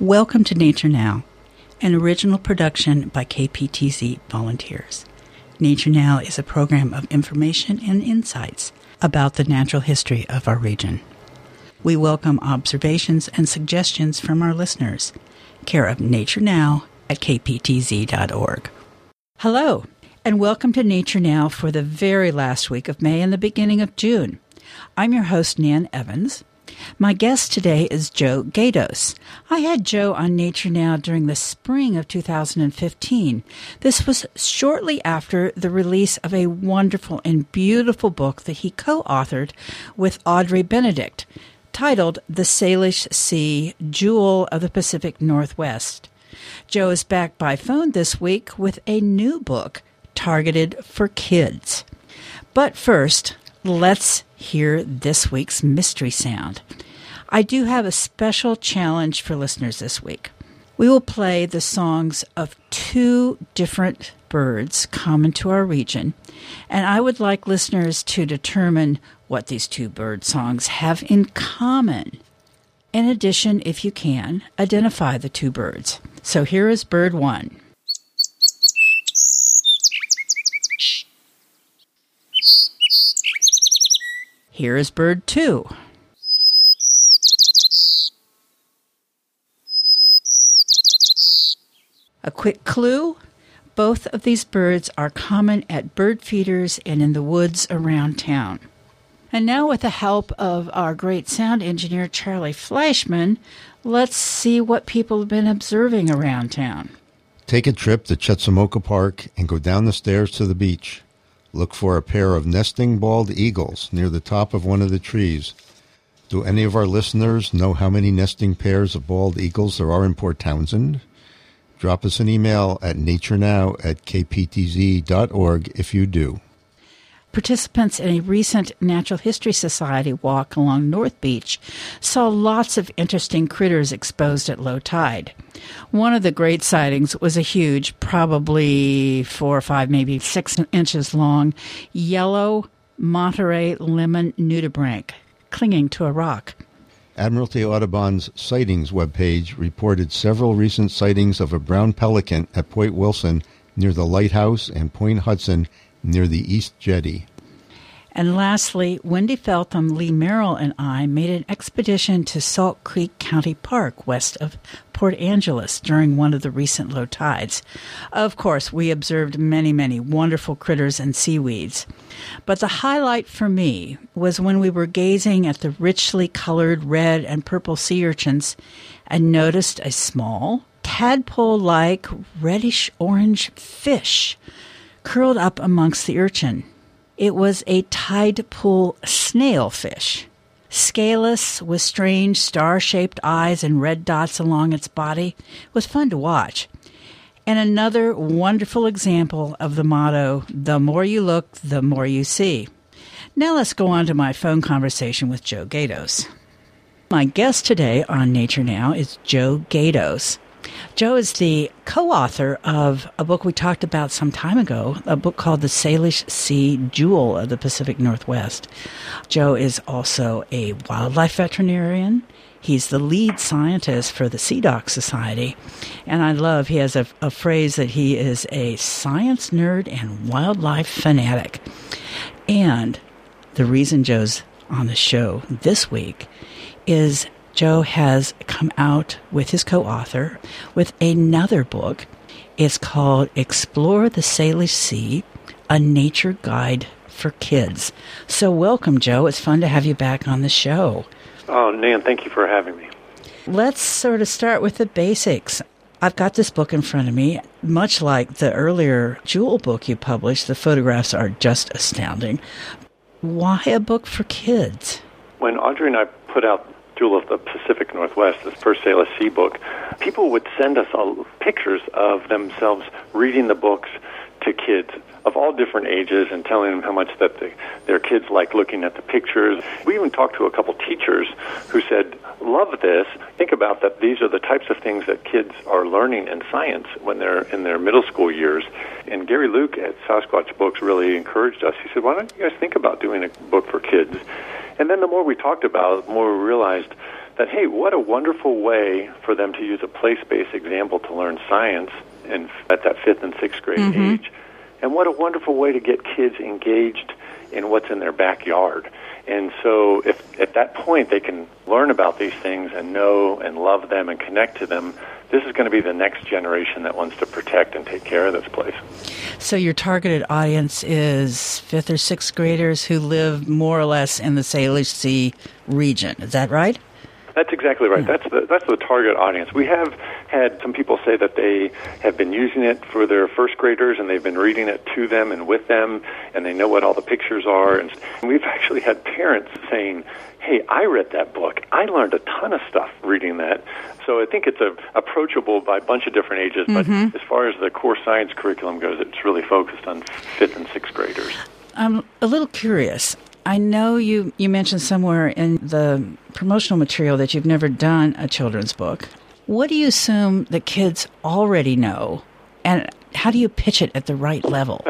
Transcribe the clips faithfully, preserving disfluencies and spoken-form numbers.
Welcome to Nature Now, an original production by K P T Z volunteers. Nature Now is a program of information and insights about the natural history of our region. We welcome observations and suggestions from our listeners. Care of Nature Now at k p t z dot org. Hello, and welcome to Nature Now for the very last week of May and the beginning of June. I'm your host, Nan Evans. My guest today is Joe Gatos. I had Joe on Nature Now during the spring of two thousand fifteen. This was shortly after the release of a wonderful and beautiful book that he co-authored with Audrey Benedict, titled The Salish Sea, Jewel of the Pacific Northwest. Joe is back by phone this week with a new book targeted for kids. But first, let's hear this week's mystery sound. I do have a special challenge for listeners this week. We will play the songs of two different birds common to our region, and I would like listeners to determine what these two bird songs have in common. In addition, if you can, identify the two birds. So here is bird one. Here is bird two. A quick clue, both of these birds are common at bird feeders and in the woods around town. And now, with the help of our great sound engineer, Charlie Fleischman, let's see what people have been observing around town. Take a trip to Chetzemoka Park and go down the stairs to the beach. Look for a pair of nesting bald eagles near the top of one of the trees. Do any of our listeners know how many nesting pairs of bald eagles there are in Port Townsend? Drop us an email at naturenow at k p t z dot org if you do. Participants in a recent Natural History Society walk along North Beach saw lots of interesting critters exposed at low tide. One of the great sightings was a huge, probably four or five, maybe six inches long, yellow Monterey lemon nudibranch clinging to a rock. Admiralty Audubon's sightings webpage reported several recent sightings of a brown pelican at Point Wilson near the lighthouse and Point Hudson near the East Jetty. And lastly, Wendy Feltham, Lee Merrill, and I made an expedition to Salt Creek County Park west of Port Angeles during one of the recent low tides. Of course, we observed many, many wonderful critters and seaweeds. But the highlight for me was when we were gazing at the richly colored red and purple sea urchins and noticed a small, tadpole-like reddish-orange fish curled up amongst the urchin. It was a tide pool snailfish, scaleless with strange star-shaped eyes and red dots along its body. It was fun to watch. And another wonderful example of the motto, the more you look, the more you see. Now let's go on to my phone conversation with Joe Gatos. My guest today on Nature Now is Joe Gatos. Joe is the co-author of a book we talked about some time ago, a book called The Salish Sea, Jewel of the Pacific Northwest. Joe is also a wildlife veterinarian. He's the lead scientist for the Sea Dock Society. And I love, he has a, a phrase that he is a science nerd and wildlife fanatic. And the reason Joe's on the show this week is Joe has come out with his co-author with another book. It's called Explore the Salish Sea, a nature guide for kids. So welcome, Joe. It's fun to have you back on the show. Oh, Nan, thank you for having me. Let's sort of start with the basics. I've got this book in front of me. Much like the earlier Jewel book you published, the photographs are just astounding. Why a book for kids? When Audrey and I put out Jewel of the Pacific Northwest, this first Salish Sea book, people would send us all pictures of themselves reading the books to kids of all different ages and telling them how much that the, their kids like looking at the pictures. We even talked to a couple teachers who said, love this. Think about that these are the types of things that kids are learning in science when they're in their middle school years. And Gary Luke at Sasquatch Books really encouraged us. He said, why don't you guys think about doing a book for kids? And then the more we talked about it, the more we realized that, hey, what a wonderful way for them to use a place-based example to learn science in, at that fifth and sixth grade mm-hmm. age. And what a wonderful way to get kids engaged in what's in their backyard. And so if at that point they can learn about these things and know and love them and connect to them, this is going to be the next generation that wants to protect and take care of this place. So your targeted audience is fifth or sixth graders who live more or less in the Salish Sea region. Is that right? That's exactly right. That's the that's the target audience. We have had some people say that they have been using it for their first graders, and they've been reading it to them and with them, and they know what all the pictures are. And we've actually had parents saying, hey, I read that book. I learned a ton of stuff reading that. So I think it's a, approachable by a bunch of different ages, but mm-hmm. as far as the core science curriculum goes, it's really focused on fifth and sixth graders. I'm a little curious. I know you, you mentioned somewhere in the promotional material that you've never done a children's book. What do you assume the kids already know, and how do you pitch it at the right level?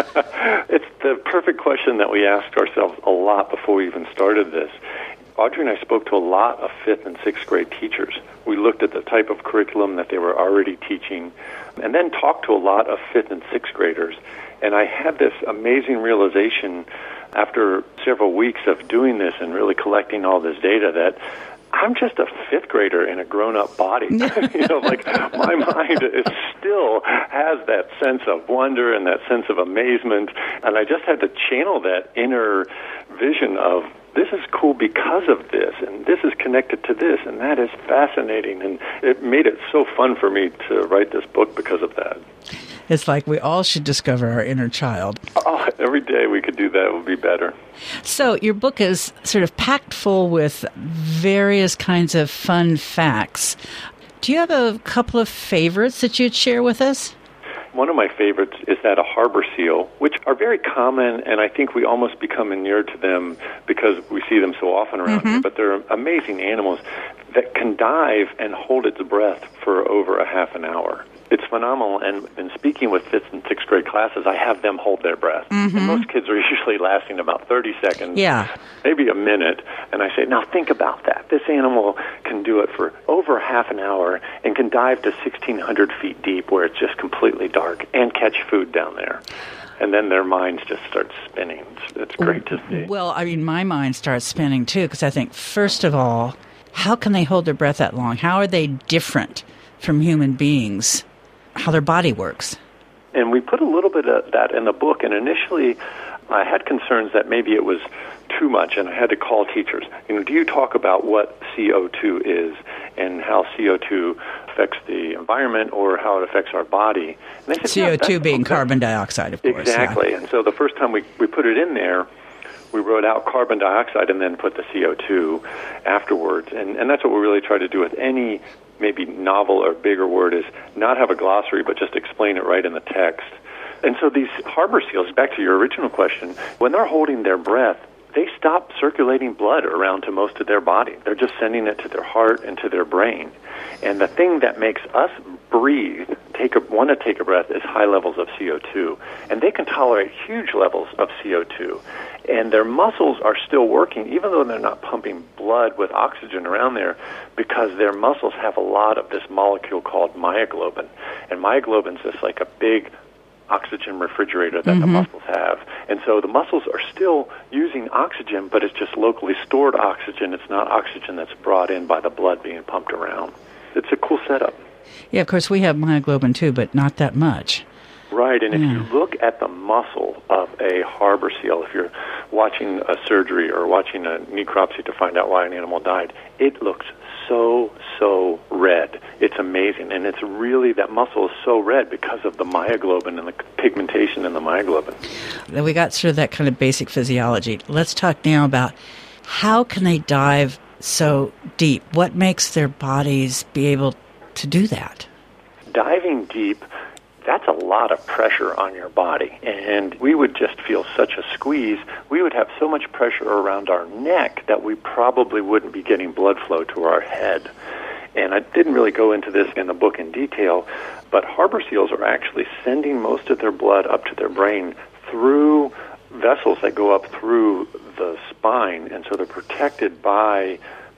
It's the perfect question that we asked ourselves a lot before we even started this. Audrey and I spoke to a lot of fifth and sixth grade teachers. We looked at the type of curriculum that they were already teaching, and then talked to a lot of fifth and sixth graders. And I had this amazing realization after several weeks of doing this and really collecting all this data that I'm just a fifth grader in a grown-up body. you know, like my mind is still has that sense of wonder and that sense of amazement, and I just had to channel that inner vision of this is cool because of this, and this is connected to this, and that is fascinating, and it made it so fun for me to write this book because of that. It's like we all should discover our inner child. Oh, every day we could do that would be better. So your book is sort of packed full with various kinds of fun facts. Do you have a couple of favorites that you'd share with us? One of my favorites is that a harbor seal, which are very common, and I think we almost become inured to them because we see them so often around mm-hmm. here, but they're amazing animals that can dive and hold its breath for over a half an hour. It's phenomenal, and in speaking with fifth and sixth grade classes, I have them hold their breath. Mm-hmm. And most kids are usually lasting about thirty seconds, yeah. maybe a minute, and I say, now think about that. This animal can do it for over half an hour and can dive to sixteen hundred feet deep where it's just completely dark and catch food down there. And then their minds just start spinning. It's, it's great to see. Well, I mean, my mind starts spinning, too, because I think, first of all, how can they hold their breath that long? How are they different from human beings? How their body works. And we put a little bit of that in the book, and initially I had concerns that maybe it was too much, and I had to call teachers. You know, do you talk about what C O two is and how C O two affects the environment or how it affects our body? And they said, C O two yeah, being okay. carbon dioxide, of course. Exactly. Yeah. And so the first time we, we put it in there, we wrote out carbon dioxide and then put the C O two afterwards. And, and that's what we really try to do with any maybe novel or bigger word, is not have a glossary, but just explain it right in the text. And so these harbor seals, back to your original question, when they're holding their breath, they stop circulating blood around to most of their body. They're just sending it to their heart and to their brain. And the thing that makes us breathe, take a, want to take a breath, is high levels of C O two. And they can tolerate huge levels of C O two. And their muscles are still working, even though they're not pumping blood with oxygen around there, because their muscles have a lot of this molecule called myoglobin. And myoglobin is just like a big oxygen refrigerator that mm-hmm. the muscles have. And so the muscles are still using oxygen, but it's just locally stored oxygen. It's not oxygen that's brought in by the blood being pumped around. It's a cool setup. Yeah, of course, we have myoglobin too, but not that much. Right, and if yeah. you look at the muscle of a harbor seal, if you're watching a surgery or watching a necropsy to find out why an animal died, it looks so, so red. It's amazing, and it's really, that muscle is so red because of the myoglobin and the pigmentation in the myoglobin. We got sort of that kind of basic physiology. Let's talk now about how can they dive so deep? What makes their bodies be able to do that? Diving deep, that's a lot of pressure on your body, and we would just feel such a squeeze. We would have so much pressure around our neck that we probably wouldn't be getting blood flow to our head. And I didn't really go into this in the book in detail, but harbor seals are actually sending most of their blood up to their brain through vessels that go up through the spine, and so they're protected by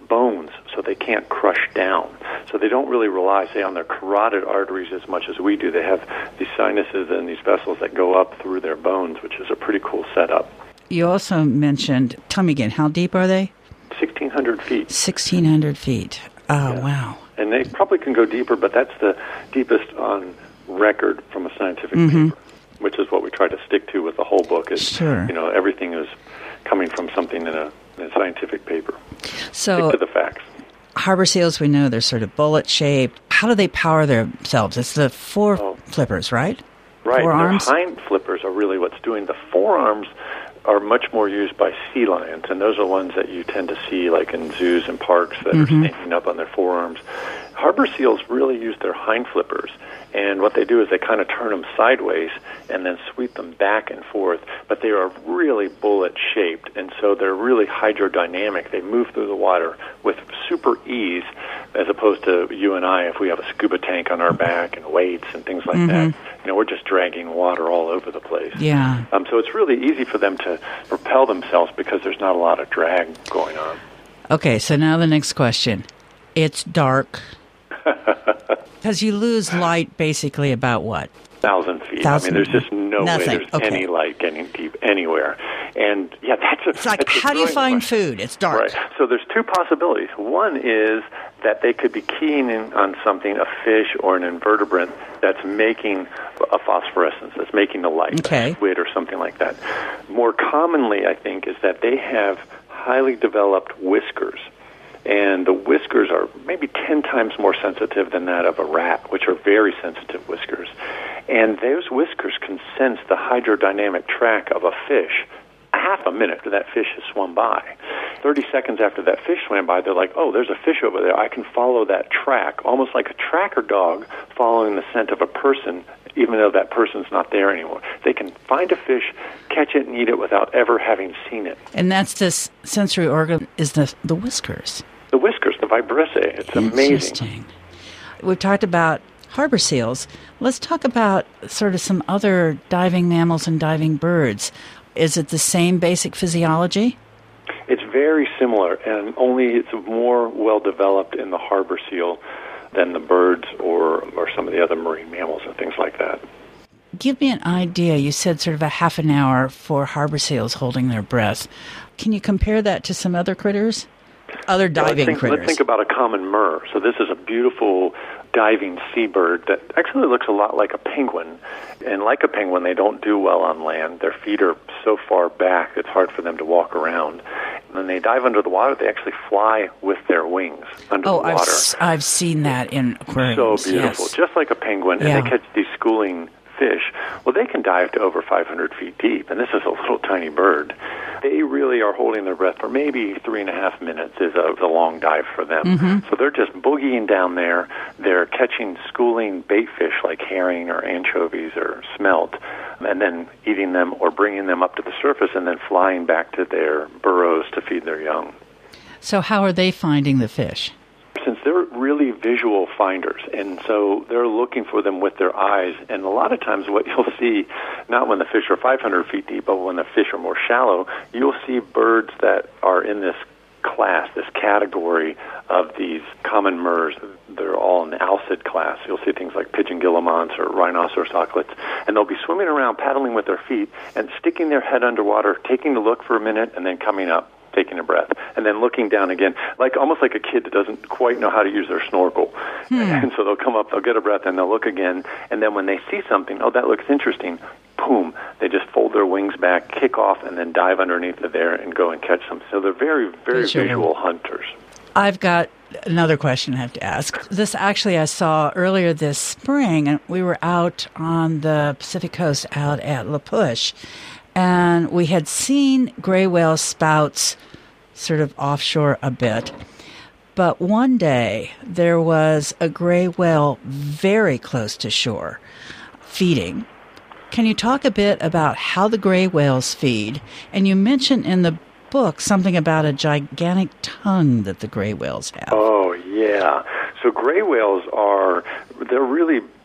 bones, so they can't crush down. So they don't really rely, say, on their carotid arteries as much as we do. They have these sinuses and these vessels that go up through their bones, which is a pretty cool setup. You also mentioned, tell me again, how deep are they? sixteen hundred feet. sixteen hundred feet. Oh, yeah. Wow. And they probably can go deeper, but that's the deepest on record from a scientific mm-hmm. paper, which is what we try to stick to with the whole book. Is, sure. You know, everything is coming from something in a, in a scientific paper. So, stick to the facts. Harbor seals, we know they're sort of bullet-shaped. How do they power themselves? It's the four oh. flippers, right? Right. Forearms? Their hind flippers are really what's doing. The forearms are much more used by sea lions, and those are ones that you tend to see like in zoos and parks that mm-hmm. are standing up on their forearms. Harbor seals really use their hind flippers, and what they do is they kind of turn them sideways and then sweep them back and forth, but they are really bullet-shaped, and so they're really hydrodynamic. They move through the water with super ease, as opposed to you and I, if we have a scuba tank on our back and weights and things like mm-hmm. that. You know, we're just dragging water all over the place. Yeah. Um, so it's really easy for them to propel themselves because there's not a lot of drag going on. Okay, so now the next question. It's dark. Because you lose light basically about what? Thousand feet. Thousand, I mean, there's just no nothing. way there's okay. any light getting deep anywhere. And yeah, that's a. It's like, that's how do you find question. food? It's dark. Right. So there's two possibilities. One is that they could be keying in on something, a fish or an invertebrate that's making a phosphorescence, that's making the light, okay. a squid or something like that. More commonly, I think, is that they have highly developed whiskers. And the whiskers are maybe ten times more sensitive than that of a rat, which are very sensitive whiskers. And those whiskers can sense the hydrodynamic track of a fish a half a minute after that fish has swum by. thirty seconds after that fish swam by, they're like, oh, there's a fish over there. I can follow that track, almost like a tracker dog following the scent of a person, even though that person's not there anymore. They can find a fish, catch it, and eat it without ever having seen it. And that's this sensory organ, is the the whiskers. The whiskers, the vibrissae. It's amazing. Interesting. We've talked about harbor seals. Let's talk about sort of some other diving mammals and diving birds. Is it the same basic physiology? It's very similar, and only it's more well-developed in the harbor seal than the birds or, or some of the other marine mammals and things like that. Give me an idea. You said sort of a half an hour for harbor seals holding their breath. Can you compare that to some other critters? Other diving yeah, let's think, critters. Let's think about a common murre. So this is a beautiful diving seabird that actually looks a lot like a penguin. And like a penguin, they don't do well on land. Their feet are so far back, it's hard for them to walk around. When they dive under the water, they actually fly with their wings under oh, the water. Oh, I've, I've seen that in aquariums. So beautiful. Yes. Just like a penguin, yeah. and they catch these schooling fish. Well, they can dive to over five hundred feet deep, and this is a little tiny bird. They really are holding their breath for maybe three and a half minutes is a, a long dive for them. Mm-hmm. So they're just boogieing down there. They're catching schooling bait fish like herring or anchovies or smelt, and then eating them or bringing them up to the surface and then flying back to their burrows to feed their young. So how are they finding the fish? Since they're really visual finders, and so they're looking for them with their eyes, and a lot of times what you'll see, not when the fish are five hundred feet deep, but when the fish are more shallow, you'll see birds that are in this class, this category of these common murres. They're all in the alcid class. You'll see things like pigeon guillemots or rhinoceros auklets, and they'll be swimming around, paddling with their feet, and sticking their head underwater, taking a look for a minute, and then coming up, taking a breath, and then looking down again, like almost like a kid that doesn't quite know how to use their snorkel. Hmm. And so they'll come up, they'll get a breath, and they'll look again, and then when they see something, oh, that looks interesting, boom, they just fold their wings back, kick off, and then dive underneath it there and go and catch them. So they're very, very visual, visual hunters. I've got another question I have to ask. This actually I saw earlier this spring, and we were out on the Pacific Coast out at La Push, and we had seen gray whale spouts sort of offshore a bit. But one day there was a gray whale very close to shore feeding. Can you talk a bit about how the gray whales feed? And you mentioned in the book something about a gigantic tongue that the gray whales have. Oh, yeah. So gray whales are, they're really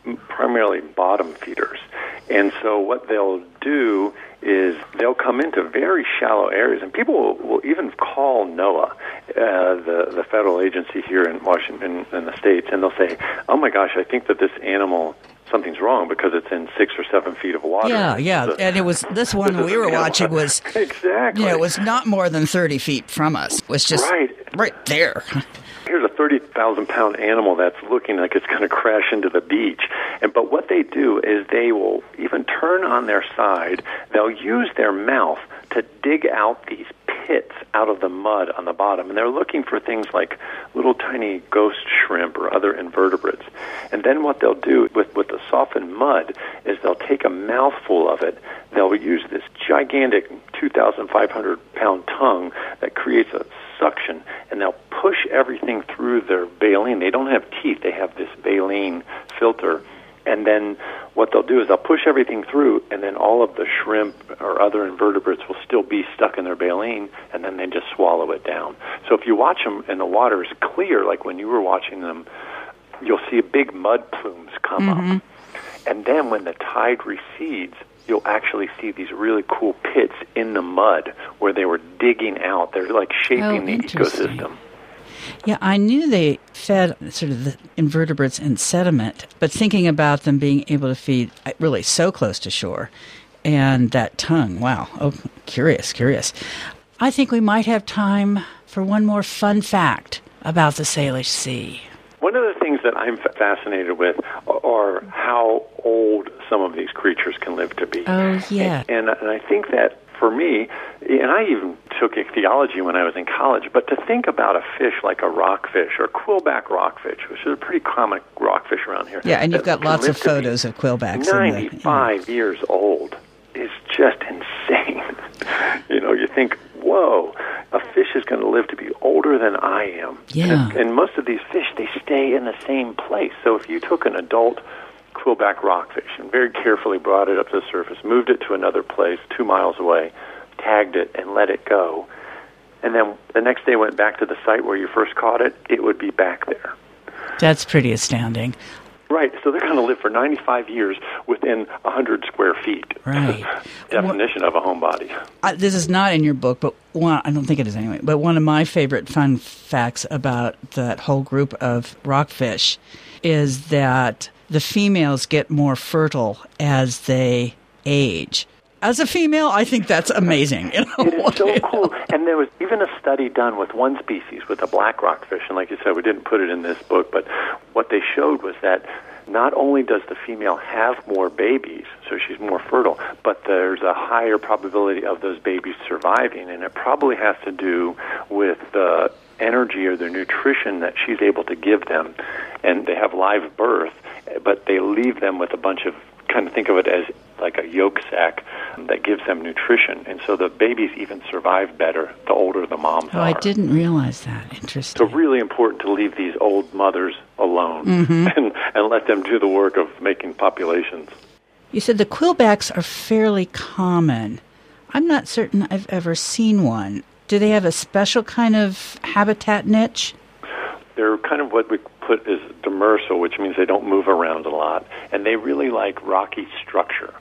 primarily bottom feeders. And so what they'll do is they'll come into very shallow areas, and people will, will even call NOAA, uh, the, the federal agency here in Washington, in the States, and they'll say, oh my gosh, I think that this animal, something's wrong because it's in six or seven feet of water. Yeah, yeah, so, and it was, this one we were watching was, exactly. You know, it was not more than thirty feet from us. It was just right, right there. Here's a thirty thousand pound animal that's looking like it's going to crash into the beach. And but what they do is they will even turn on their side. They'll use their mouth to dig out these pits out of the mud on the bottom. And they're looking for things like little tiny ghost shrimp or other invertebrates. And then what they'll do with, with the softened mud is they'll take a mouthful of it. They'll use this gigantic two thousand five hundred pound tongue that creates a suction, and they'll push everything through their baleen. They don't have teeth. They have this baleen filter. And then what they'll do is they'll push everything through, and then all of the shrimp or other invertebrates will still be stuck in their baleen, and then they just swallow it down. So if you watch them and the water is clear, like when you were watching them, you'll see big mud plumes come mm-hmm. up. And then when the tide recedes, you'll actually see these really cool pits in the mud where they were digging out. They're like shaping oh, the ecosystem. Yeah, I knew they fed sort of the invertebrates in sediment, but thinking about them being able to feed really so close to shore and that tongue, wow. Oh, curious, curious. I think we might have time for one more fun fact about the Salish Sea. One of the things that I'm fascinated with are how old some of these creatures can live to be. Oh, yeah. And, and I think that for me, and I even took ichthyology when I was in college, but to think about a fish like a rockfish or quillback rockfish, which is a pretty common rockfish around here. Yeah, and you've got lots of photos of quillbacks. ninety-five in the, years old is just insane. You know, you think, whoa, a fish is going to live to be older than I am. Yeah. And, and most of these fish, they stay in the same place. So if you took an adult quillback rockfish and very carefully brought it up to the surface, moved it to another place two miles away, tagged it, and let it go, and then the next day went back to the site where you first caught it, it would be back there. That's pretty astounding. Right, so they're going to live for ninety-five years within one hundred square feet. Right. Definition well, of a homebody. I, this is not in your book, but one, I don't think it is anyway, but one of my favorite fun facts about that whole group of rockfish is that the females get more fertile as they age. As a female, I think that's amazing. You know? It is so cool. And there was even a study done with one species, with a black rockfish, and like you said, we didn't put it in this book, but what they showed was that not only does the female have more babies, so she's more fertile, but there's a higher probability of those babies surviving, and it probably has to do with the energy or the nutrition that she's able to give them. And they have live birth, but they leave them with a bunch of, kind of think of it as like a yolk sac that gives them nutrition. And so the babies even survive better the older the moms oh, are. I didn't realize that. Interesting. So really important to leave these old mothers alone mm-hmm. and, and let them do the work of making populations. You said the quillbacks are fairly common. I'm not certain I've ever seen one. Do they have a special kind of habitat niche? They're kind of what we put as demersal, which means they don't move around a lot, and they really like rocky structure.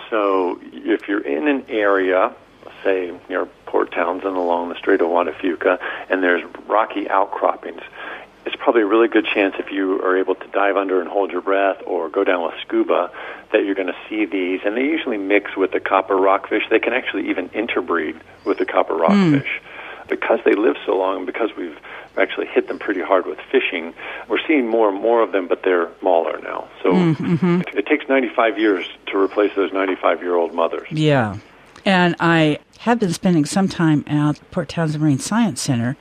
So if you're in an area, say near Port Townsend along the Strait of Juan de Fuca, and there's rocky outcroppings, it's probably a really good chance if you are able to dive under and hold your breath or go down with scuba that you're going to see these. And they usually mix with the copper rockfish. They can actually even interbreed with the copper rockfish. Mm. Because they live so long and because we've actually hit them pretty hard with fishing, we're seeing more and more of them, but they're smaller now. So mm-hmm. it, it takes ninety-five years to replace those ninety-five-year-old mothers. Yeah. And I have been spending some time at Port Townsend Marine Science Center.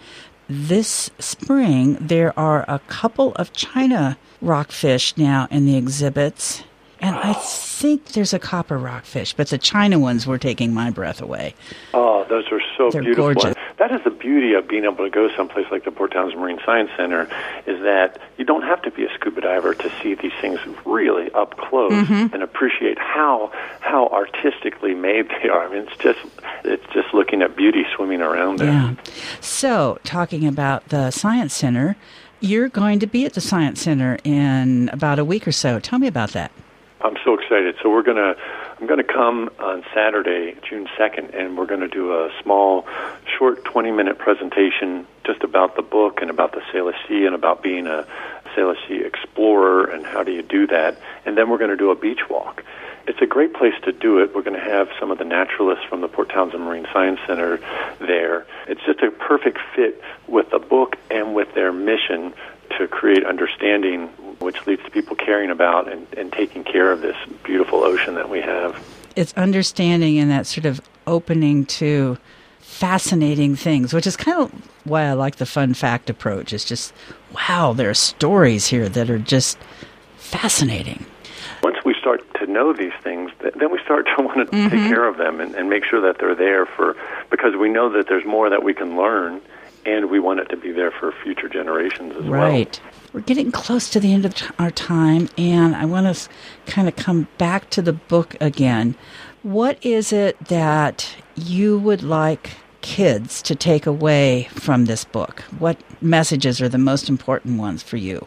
This spring, there are a couple of China rockfish now in the exhibits, and I think there's a copper rockfish, but the China ones were taking my breath away. Oh, those are so They're beautiful. Gorgeous. That is the beauty of being able to go someplace like the Port Townsend Marine Science Center, is that you don't have to be a scuba diver to see these things really up close mm-hmm. and appreciate how how artistically made they are. I mean, it's just it's just looking at beauty swimming around there. Yeah. So, talking about the Science Center, You're going to be at the Science Center in about a week or so. Tell me about that. I'm so excited. So we're gonna, I'm gonna come on Saturday, June second, and we're gonna do a small, short twenty-minute presentation just about the book and about the Salish Sea and about being a Salish Sea explorer and how do you do that. And then we're going to do a beach walk. It's a great place to do it. We're going to have some of the naturalists from the Port Townsend Marine Science Center there. It's just a perfect fit with the book and with their mission to create understanding, which leads to people caring about and, and taking care of this beautiful ocean that we have. It's understanding and that sort of opening to fascinating things, which is kind of why I like the fun fact approach. It's just, wow, there are stories here that are just fascinating. Once we start to know these things, then we start to want to mm-hmm. take care of them and, and make sure that they're there for, because we know that there's more that we can learn, and we want it to be there for future generations as well. Right. We're getting close to the end of our time, and I want to kind of come back to the book again. What is it that you would like kids to take away from this book? What messages are the most important ones for you?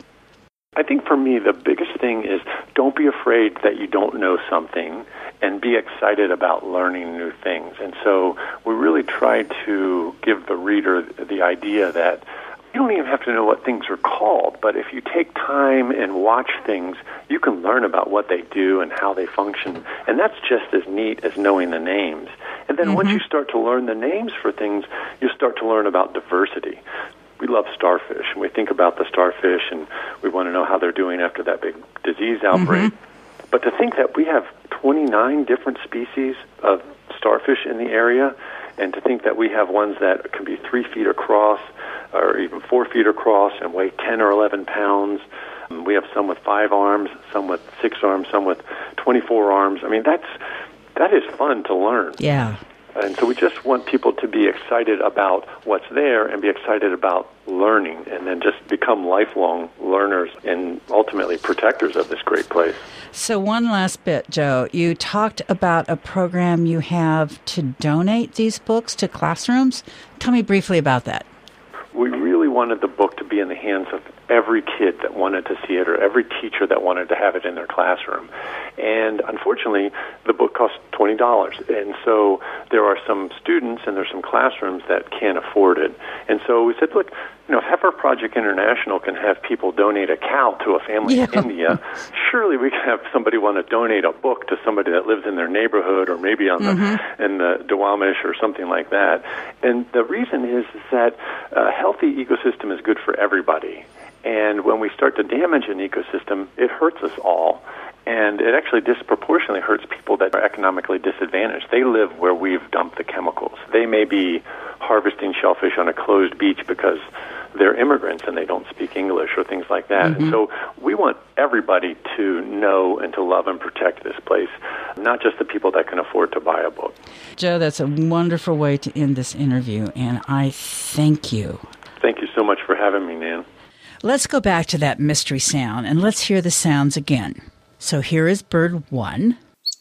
I think for me, the biggest thing is don't be afraid that you don't know something, and be excited about learning new things. And so we really try to give the reader the idea that you don't even have to know what things are called, but if you take time and watch things, you can learn about what they do and how they function. And that's just as neat as knowing the names. And then mm-hmm. once you start to learn the names for things, you start to learn about diversity. We love starfish, and we think about the starfish, and we want to know how they're doing after that big disease outbreak. Mm-hmm. But to think that we have twenty-nine different species of starfish in the area, and to think that we have ones that can be three feet across or even four feet across and weigh ten or eleven pounds. We have some with five arms, some with six arms, some with twenty-four arms. I mean, that's that is fun to learn. Yeah. And so we just want people to be excited about what's there and be excited about learning, and then just become lifelong learners and ultimately protectors of this great place. So one last bit, Joe. You talked about a program you have to donate these books to classrooms. Tell me briefly about that. We really wanted the book to be in the hands of every kid that wanted to see it, or every teacher that wanted to have it in their classroom. And unfortunately, the book costs twenty dollars. And so there are some students and there's some classrooms that can't afford it. And so we said, look, you know, if Heifer Project International can have people donate a cow to a family yeah. in India, surely we can have somebody want to donate a book to somebody that lives in their neighborhood, or maybe on mm-hmm. the in the Duwamish or something like that. And the reason is, is that a healthy ecosystem is good for everybody. And when we start to damage an ecosystem, it hurts us all. And it actually disproportionately hurts people that are economically disadvantaged. They live where we've dumped the chemicals. They may be harvesting shellfish on a closed beach because they're immigrants and they don't speak English or things like that. Mm-hmm. And so we want everybody to know and to love and protect this place, not just the people that can afford to buy a book. Joe, that's a wonderful way to end this interview, and I thank you. Thank you so much for having me, Nan. Let's go back to that mystery sound, and let's hear the sounds again. So here is bird one.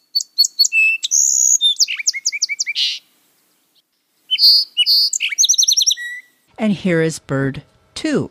And here is bird two.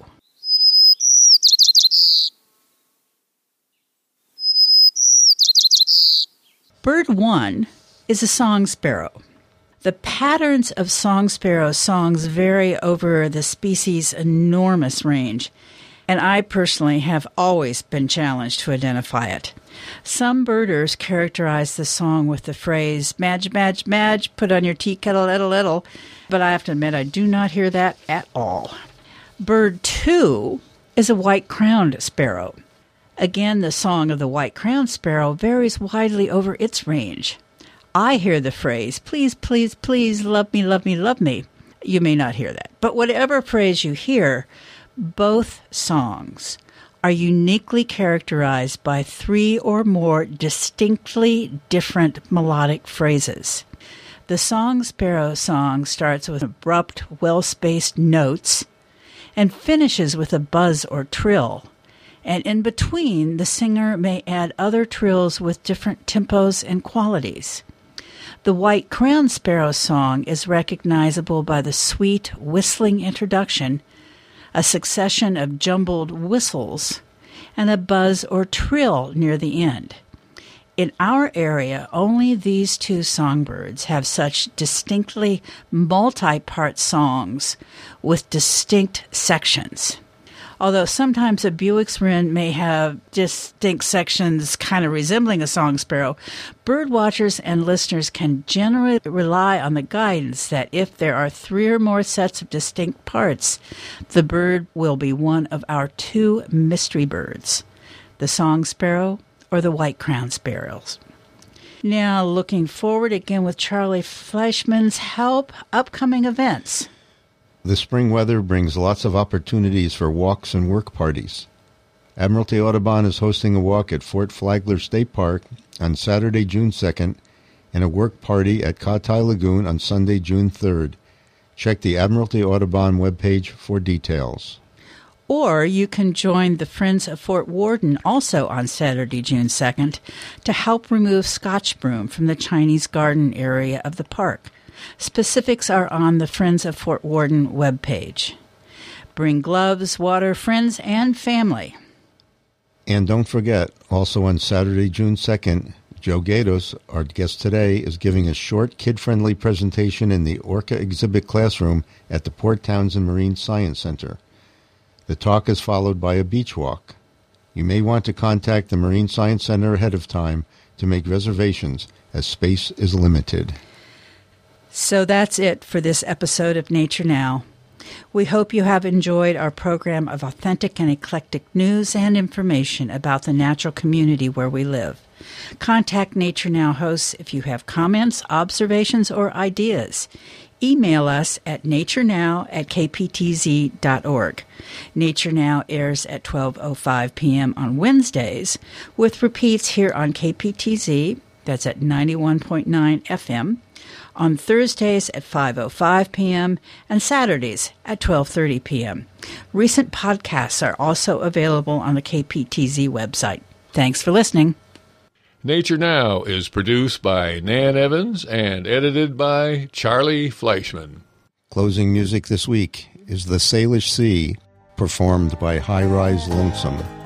Bird one is a song sparrow. The patterns of song sparrow songs vary over the species' enormous range, and I personally have always been challenged to identify it. Some birders characterize the song with the phrase, "Madge, Madge, Madge, put on your tea kettle, little, little," but I have to admit I do not hear that at all. Bird two is a white-crowned sparrow. Again, the song of the white-crowned sparrow varies widely over its range. I hear the phrase, "Please, please, please, love me, love me, love me." You may not hear that. But whatever phrase you hear, both songs are uniquely characterized by three or more distinctly different melodic phrases. The song sparrow song starts with abrupt, well-spaced notes and finishes with a buzz or trill. And in between, the singer may add other trills with different tempos and qualities. The white-crowned sparrow song is recognizable by the sweet, whistling introduction, a succession of jumbled whistles, and a buzz or trill near the end. In our area, only these two songbirds have such distinctly multi-part songs with distinct sections. Although sometimes a Bewick's wren may have distinct sections kind of resembling a song sparrow, bird watchers and listeners can generally rely on the guidance that if there are three or more sets of distinct parts, the bird will be one of our two mystery birds, the song sparrow or the white-crowned sparrows. Now, looking forward again with Charlie Fleischman's help, upcoming events. The spring weather brings lots of opportunities for walks and work parties. Admiralty Audubon is hosting a walk at Fort Flagler State Park on Saturday, June second, and a work party at Cotai Lagoon on Sunday, June third. Check the Admiralty Audubon webpage for details. Or you can join the Friends of Fort Worden also on Saturday, June second, to help remove Scotch broom from the Chinese garden area of the park. Specifics are on the Friends of Fort Worden webpage. Bring gloves, water, friends, and family. And don't forget, also on Saturday, June second, Joe Gatos, our guest today, is giving a short, kid-friendly presentation in the Orca exhibit classroom at the Port Townsend Marine Science Center. The talk is followed by a beach walk. You may want to contact the Marine Science Center ahead of time to make reservations, as space is limited. So that's it for this episode of Nature Now. We hope you have enjoyed our program of authentic and eclectic news and information about the natural community where we live. Contact Nature Now hosts if you have comments, observations, or ideas. Email us at naturenow at k p t z dot org. Nature Now airs at twelve oh five p.m. on Wednesdays, with repeats here on K P T Z, that's at ninety-one point nine F M, on Thursdays at five oh five p.m. and Saturdays at twelve thirty p.m. Recent podcasts are also available on the K P T Z website. Thanks for listening. Nature Now is produced by Nan Evans and edited by Charlie Fleischman. Closing music this week is The Salish Sea, performed by High Rise Lonesome.